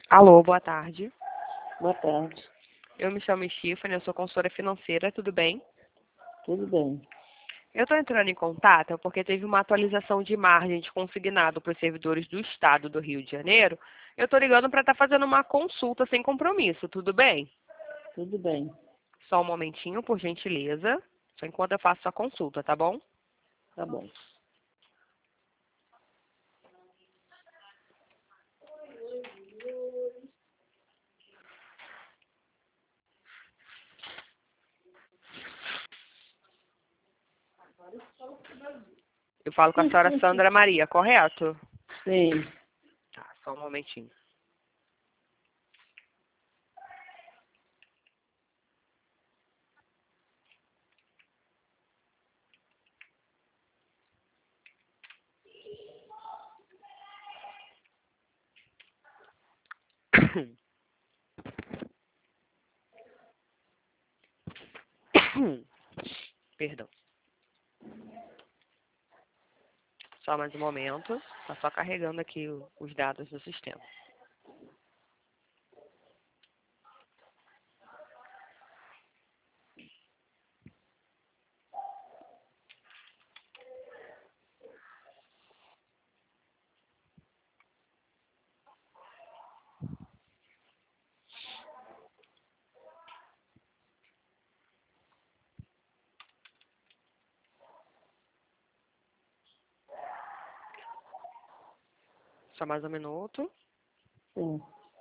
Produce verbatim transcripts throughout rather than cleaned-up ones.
Alô, boa tarde. Boa tarde. Eu me chamo Stephanie, eu sou consultora financeira, tudo bem? Tudo bem. Eu estou entrando em contato porque teve uma atualização de margem de consignado para os servidores do Estado do Rio de Janeiro. Eu estou ligando para estar fazendo uma consulta sem compromisso, tudo bem? Tudo bem. Só um momentinho, por gentileza, só enquanto eu faço a consulta, tá bom? Tá bom. Eu falo com a senhora Sandra Maria, correto? Sim. Tá, só um momentinho. Perdão. Só mais um momento. Tá só carregando aqui o- os dados do sistema. Só mais um minuto. Sim.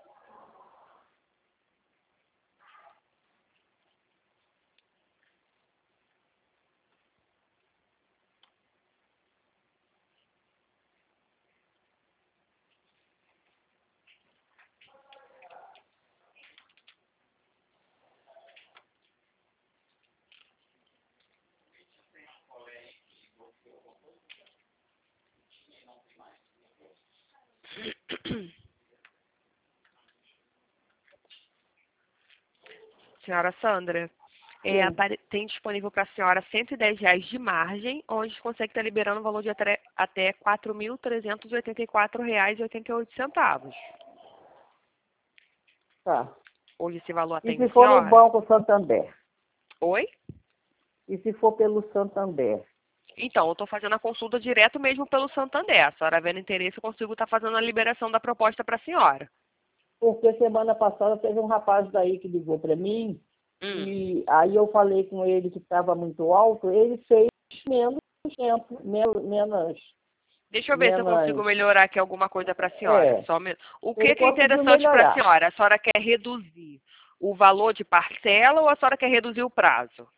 Senhora Sandra, é, Sim. apare- tem disponível para a senhora cento e dez reais de margem, onde consegue estar liberando o valor de até, até quatro mil trezentos e oitenta e quatro reais e oitenta e oito centavos. Tá. Hoje esse valor E atende se a for no senhora? Banco Santander? Oi? E se for pelo Santander? Então, eu estou fazendo a consulta direto mesmo pelo Santander. A senhora vendo interesse, eu consigo estar fazendo a liberação da proposta para a senhora. Porque semana passada teve um rapaz daí que ligou para mim Hum. e aí eu falei com ele que estava muito alto, ele fez menos tempo, menos, menos, Deixa eu ver se eu consigo menos. melhorar aqui alguma coisa para a senhora. É, Só um mi- O ele que, que é conseguiu interessante para a melhorar. senhora? A senhora quer reduzir o valor de parcela ou a senhora quer reduzir o prazo?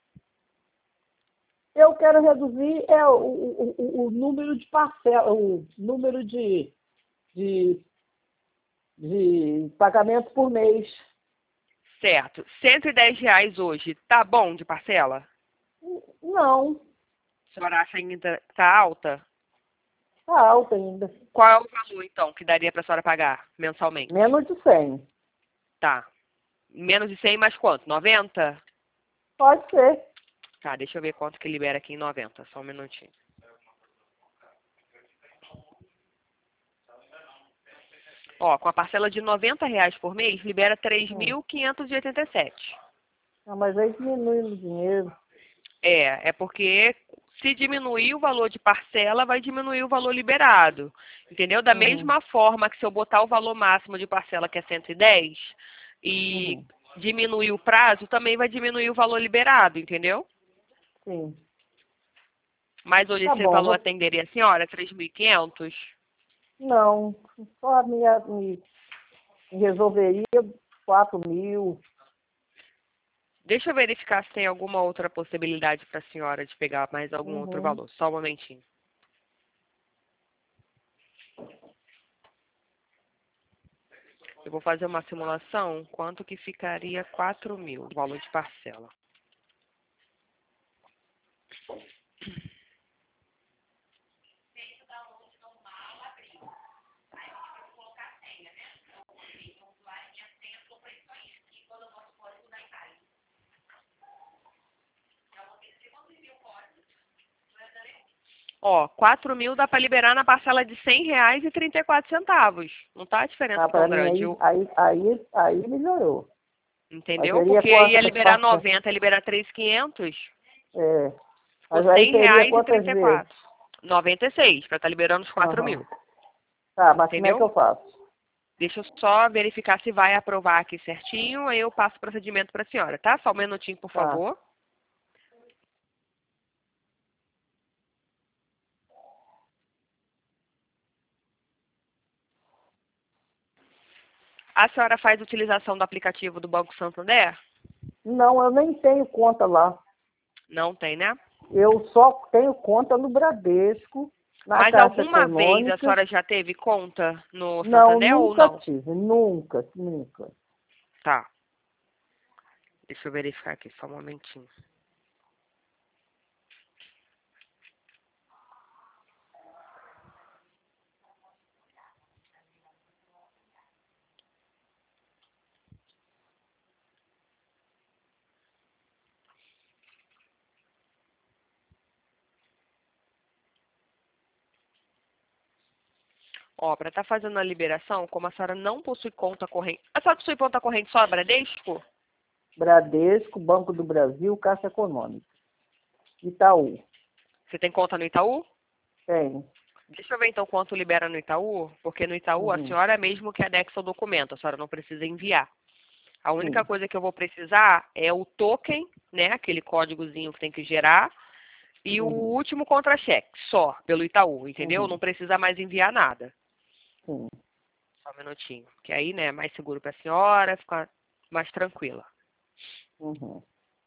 Eu quero reduzir é, o, o, o, o número de parcelas, o número de, de, de pagamentos por mês. Certo. cento e dez reais hoje, tá bom de parcela? Não, A senhora acha ainda tá alta? está alta ainda. Qual é o valor, então, que daria para a senhora pagar mensalmente? Menos de cem. Tá. Menos de cem mais quanto? noventa? Pode ser. Tá, deixa eu ver quanto que libera aqui em noventa. Só um minutinho. Ó, com a parcela de noventa reais por mês, libera três Hum. mil quinhentos e oitenta e sete. Ah, mas aí diminui o dinheiro. É, é porque se diminuir o valor de parcela, vai diminuir o valor liberado. Entendeu? Da Uhum, mesma forma que se eu botar o valor máximo de parcela, que é cento e dez, e uhum. diminuir o prazo, também vai diminuir o valor liberado, entendeu? Sim. Mas hoje Tá esse bom. valor Vou... atenderia a senhora? três mil e quinhentos? Não, só me, me me resolveria quatro mil. Deixa eu verificar se tem alguma outra possibilidade para a senhora de pegar mais algum outro Uhum. valor. Só um momentinho. Eu vou fazer uma simulação, quanto que ficaria quatro mil, o valor de parcela. Ó, quatro mil dá para liberar na parcela de cem reais e trinta e quatro centavos. Não tá a diferença Ah, tão para mim grande. aí, Eu- aí, aí, aí melhorou. Mas entendeu? seria Porque ia quantas liberar parcelas? noventa, ia liberar três mil e quinhentos. É, Ficou mas aí cem seria reais e quantas trinta e vezes? quatro. noventa e seis, para estar liberando os quatro Aham. mil. Tá, mas como é que Entendeu? eu faço? Deixa eu só verificar se vai aprovar aqui certinho, aí eu passo o procedimento para a senhora, tá? Só um minutinho, por Tá. favor. A senhora faz utilização do aplicativo do Banco Santander? Não, eu nem tenho conta lá. Não tem, né? Eu só tenho conta no Bradesco, na Mas Caixa alguma vez a Econômica. senhora já teve conta no Não, Santander ou nunca não? tive. Nunca, nunca. Tá. Deixa eu verificar aqui, só um momentinho. Ó, para estar fazendo a liberação, como a senhora não possui conta corrente... A senhora possui conta corrente só Bradesco? Bradesco, Banco do Brasil, Caixa Econômica. Itaú. Você tem conta no Itaú? Tem. Deixa eu ver então quanto libera no Itaú, porque no Itaú a Uhum. senhora é mesmo que anexa o documento, a senhora não precisa enviar. A única Sim. coisa que eu vou precisar é o token, né, aquele códigozinho que tem que gerar, e o Uhum. último contra-cheque, só, pelo Itaú, entendeu? Uhum. Não precisa mais enviar nada. Sim. Só um minutinho, que aí, né, é mais seguro para a senhora, ficar mais tranquila. Uhum.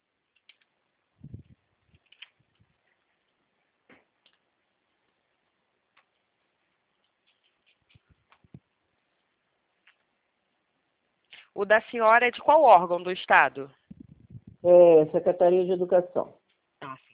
O da senhora é de qual órgão do Estado? É, Secretaria de Educação. Ah, sim.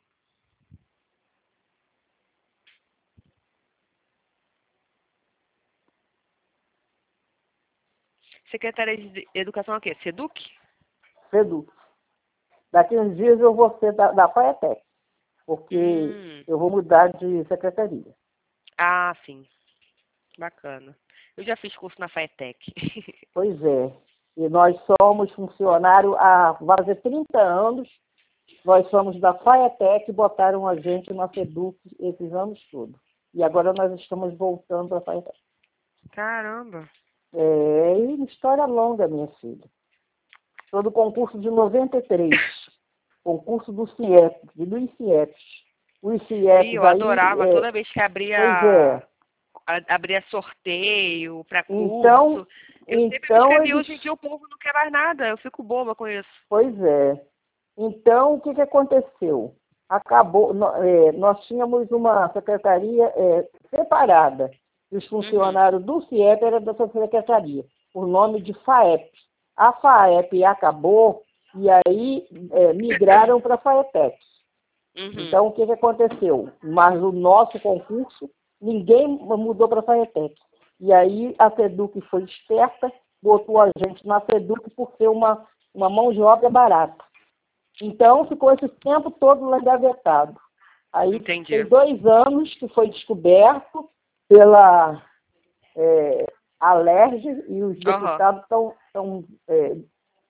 Secretaria de Educação é o quê? Seduc? Seduc. Daqui uns dias eu vou ser da, da FAETEC, porque Hum, eu vou mudar de secretaria. ah, sim. Bacana. Eu já fiz curso na FAETEC. Pois é. E nós somos funcionários há quase trinta anos. Nós somos da FAETEC e botaram a gente na Seduc esses anos todos. E agora nós estamos voltando para a FAETEC. Caramba. É e história longa, minha filha. Sou do concurso de noventa e três. Concurso do CIEP, e do ICIEPs. O E ICIEPs eu aí, adorava é, toda vez que pois abria, é. a- abria sorteio para Então, curso. Eu sempre me então inscrevi. eles, Hoje em dia o povo não quer mais nada. Eu fico boba com isso. pois é. Então, o que, que aconteceu? Acabou, nó- é, nós tínhamos uma secretaria é, separada. Os Uhum. funcionários do CIEP eram dessa secretaria, o nome de FAEP. A FAEP acabou e aí é, migraram para a FAETEC. Uhum. Então, o que, que aconteceu? Mas o nosso concurso, ninguém mudou para a FAETEC. E aí a Seduc foi esperta, botou a gente na Seduc por ser uma, uma mão de obra barata. Então, ficou esse tempo todo lá engavetado. Aí tem Entendi. dois anos que foi descoberto pela é, Alerj e os Aham. deputados estão é,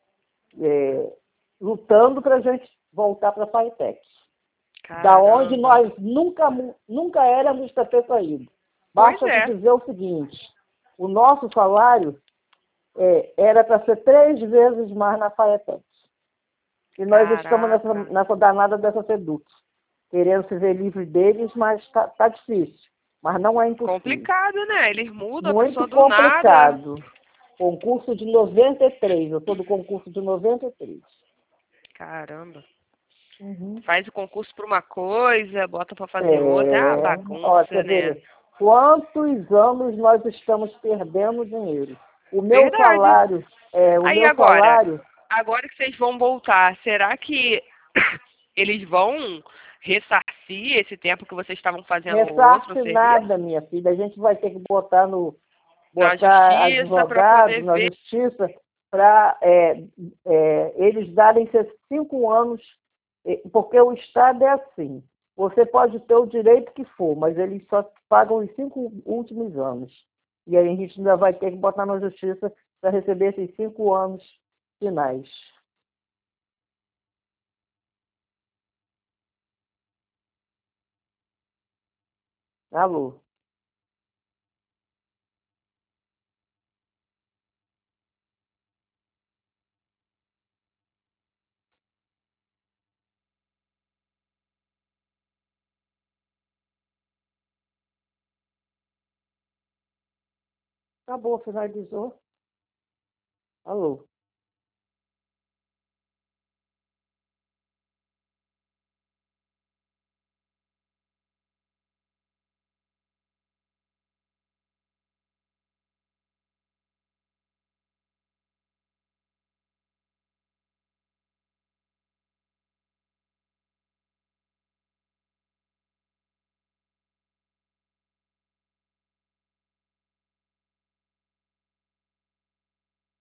é, lutando para a gente voltar para a FAETEC. Da onde Caramba. nós nunca, nunca éramos para ter saído. Pois Basta te é. dizer o seguinte, o nosso salário é, era para ser três vezes mais na FAETEC. E nós estamos nessa, Caraca. nessa danada dessa Seduc, querendo se ver livre deles, mas está tá difícil. Mas não é impossível. Complicado, né? Eles mudam a Muito pessoa do nada. complicado. Concurso de noventa e três, eu sou do concurso de noventa e três. Caramba. Uhum. Faz o concurso por uma coisa, bota pra fazer outra. É uma É, ó, bagunça, quer né? ver, quantos anos nós estamos perdendo dinheiro? O meu Verdade. salário, é, o Aí meu agora, salário, agora que vocês vão voltar, será que eles vão ressarcir esse tempo que vocês estavam fazendo outro ressarce serviço? nada, minha filha. A gente vai ter que botar no, Na botar justiça para advogado poder na ver. justiça para é, é, eles darem esses cinco anos, é, porque o Estado é assim. Você pode ter o direito que for, mas eles só pagam os cinco últimos anos. E aí a gente ainda vai ter que botar na justiça para receber esses cinco anos finais. Alô? Acabou, finalizou. Alô?